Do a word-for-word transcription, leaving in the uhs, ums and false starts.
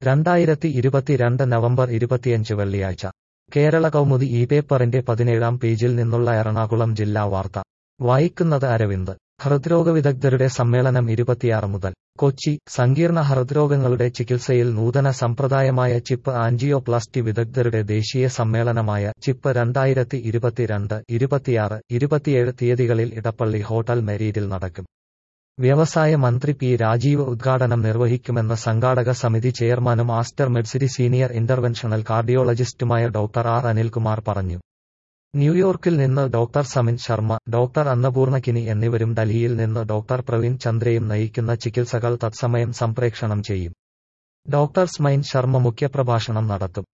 രണ്ടായിരത്തി ഇരുപത്തിരണ്ട് നവംബർ ഇരുപത്തിയഞ്ച് വെള്ളിയാഴ്ച കേരള കൗമുദി ഈ പേപ്പറിന്റെ പതിനേഴാം പേജിൽ നിന്നുള്ള എറണാകുളം ജില്ലാ വാർത്ത വായിക്കുന്നത് അരവിന്ദ്. ഹൃദ്രോഗ വിദഗ്ധരുടെ സമ്മേളനം ഇരുപത്തിയാറ് മുതൽ. കൊച്ചി. സങ്കീർണ ഹൃദ്രോഗങ്ങളുടെ ചികിത്സയിൽ നൂതന സമ്പ്രദായമായ ചിപ്പ് ആൻജിയോപ്ലാസ്റ്റി വിദഗ്ധരുടെ ദേശീയ സമ്മേളനമായ ചിപ്പ് രണ്ടായിരത്തി ഇരുപത്തിരണ്ട്, ഇരുപത്തിയാറ്, ഇരുപത്തിയേഴ് തീയതികളിൽ ഇടപ്പള്ളി ഹോട്ടൽ മെരീഡിൽ നടക്കും. വ്യവസായ മന്ത്രി പി രാജീവ് ഉദ്ഘാടനം നിർവഹിക്കുമെന്ന് സംഘാടക സമിതി ചെയർമാനും ആസ്റ്റർ മെഡ്സിറ്റി സീനിയർ ഇന്റർവെൻഷണൽ കാർഡിയോളജിസ്റ്റുമായ ഡോക്ടർ ആർ അനിൽകുമാർ പറഞ്ഞു. ന്യൂയോർക്കിൽ നിന്ന് ഡോക്ടർ സമിൻ ശർമ്മ, ഡോക്ടർ അന്നപൂർണ കിനി എന്നിവരും ഡൽഹിയിൽ നിന്ന് ഡോക്ടർ പ്രവീൺ ചന്ദ്രയും നയിക്കുന്ന ചികിത്സകൾ തത്സമയം സംപ്രേക്ഷണം ചെയ്യും. ഡോക്ടർ സ്മൈൻ ശർമ്മ മുഖ്യപ്രഭാഷണം നടത്തും.